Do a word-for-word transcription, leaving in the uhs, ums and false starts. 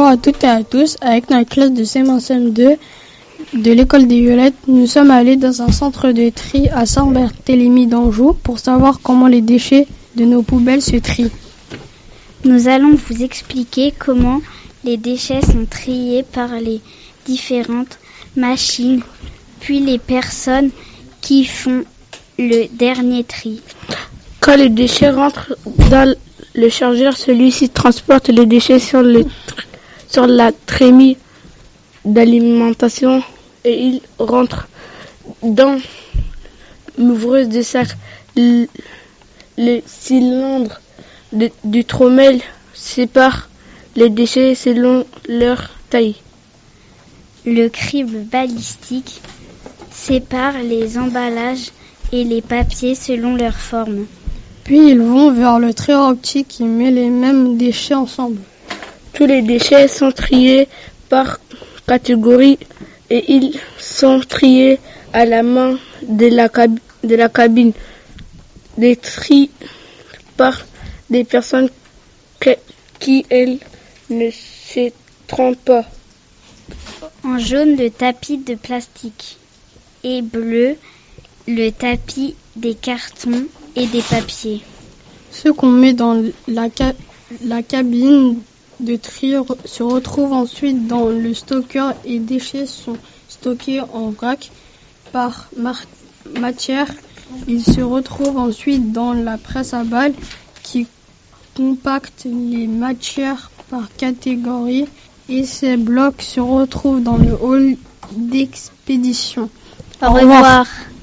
à toutes et à tous. Avec notre classe de C M un C M deux de l'école des Violettes, nous sommes allés dans un centre de tri à Saint-Barthélemy d'Anjou pour savoir comment les déchets de nos poubelles se trient. Nous allons vous expliquer comment les déchets sont triés par les différentes machines, puis les personnes qui font le dernier tri. Quand les déchets rentrent dans le chargeur, celui-ci transporte les déchets sur, le tr- sur la trémie d'alimentation et ils rentrent dans l'ouvreuse de sac. Le, le cylindre de, du trommel sépare les déchets selon leur taille. Le crible balistique sépare les emballages et les papiers selon leur forme. Puis ils vont vers le trieur optique qui met les mêmes déchets ensemble. Tous les déchets sont triés par catégorie et ils sont triés à la main de la, cab- de la cabine. Les tri par des personnes que- qui, elles, ne se trompent pas. En jaune, le tapis de plastique et bleu, le tapis des cartons et des papiers. Ceux qu'on met dans la, ca- la cabine de tri re- se retrouvent ensuite dans le stocker et les déchets sont stockés en vrac par mar- matière. Ils se retrouvent ensuite dans la presse à balles qui compacte les matières par catégorie et ces blocs se retrouvent dans le hall d'expédition. Au revoir.